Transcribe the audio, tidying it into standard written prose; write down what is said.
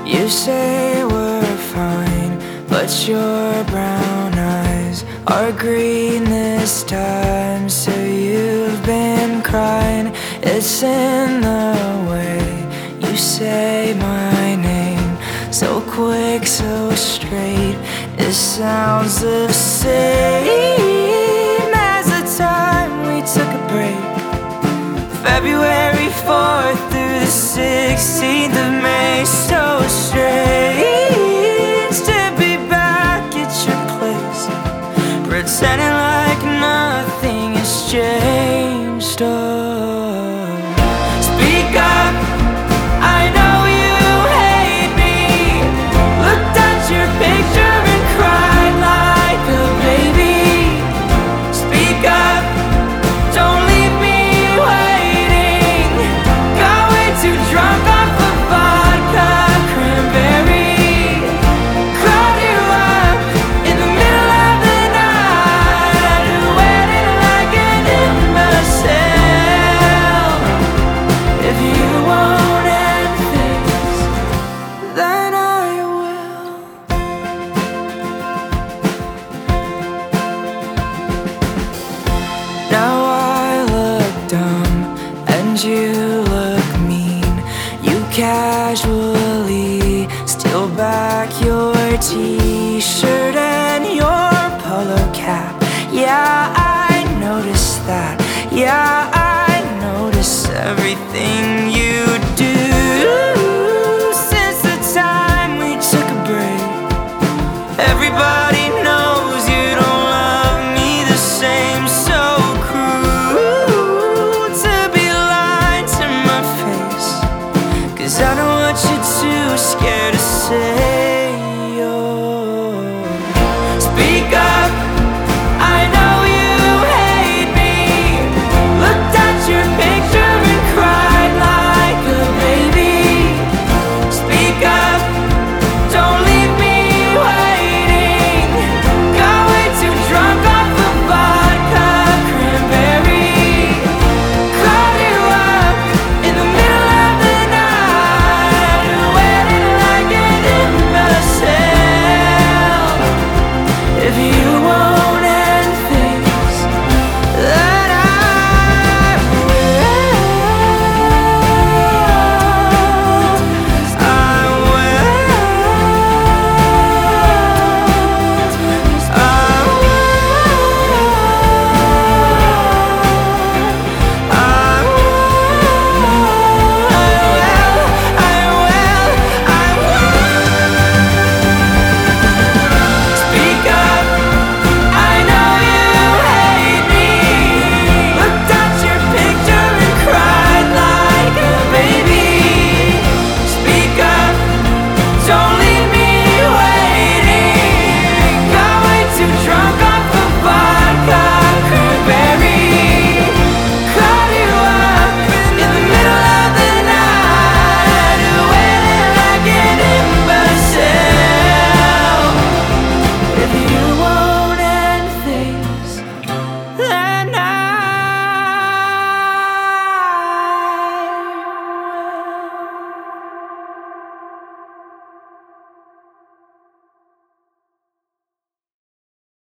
You say we're fine, but your brown eyes are green this time. So you've been crying, it's in the way you say my name. So quick, so straight, it sounds the same as the time we took a break. February 4th through the 16th of May. So strange to be back at your place, pretending like nothing has changed. Oh, speak up, I know you hate me. Looked at your picture and cried like a baby. Speak up, don't leave me waiting. Got way too drunk off of vodka cranberry. Called you up in the middle of the night at a wedding like an imbecile. If you won't end things, then I will. Now I look dumb and you look mean. You casually steal back your t-shirt and your polo cap. Yeah, I noticed that. Yeah, I notice everything you do. Since the time we took a break, everybody knows you don't love me the same. So cruel to be lying to my face, 'cause I know what you're too scared to say.